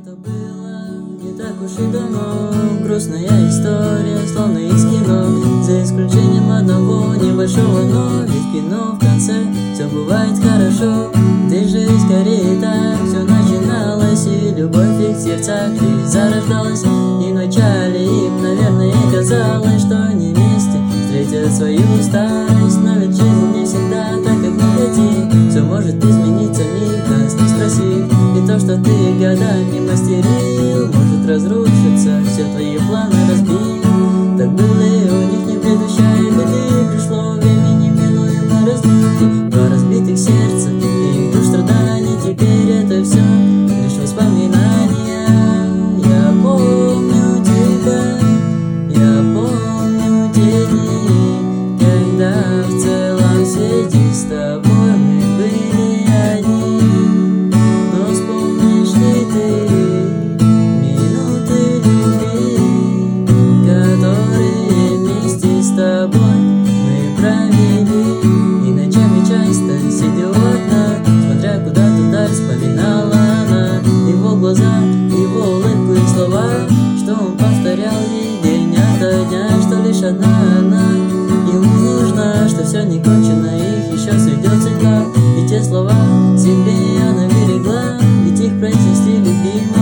Это было не так уж и давно. Грустная история, словно из кино. За исключением одного небольшого но. Ведь в кино в конце все бывает хорошо. Ты же скорее так все начиналось. И любовь их в сердцах лишь зарождалась. И вначале им, наверное, казалось, что они вместе встретят свою старость. Но ведь жизнь не всегда так, как мы хотим. Все может измениться, миг нас не спросив. И то, что ты годами мастерил, может разрушиться, все твои планы разбил. Так было и у них, не предвещая беды. Пришло время неминуемо разлуки. Два разбитых сердца и их душ страданий. Теперь это все лишь воспоминания. Я помню тебя, я помню те дни, когда в целом свете с тобой мы были одни. Но вспомнишь ли ты минуты любви, которые вместе с тобой мы провели? И ночами часто сидя у окна, смотря куда-то вдаль, вспоминала она его глаза, его улыбку и слова, что он повторял ей день ото дня, что лишь одна она ему нужна, что все не кончено, их еще сведет судьба. И те слова себе она берегла, ведь их произнесли любимые.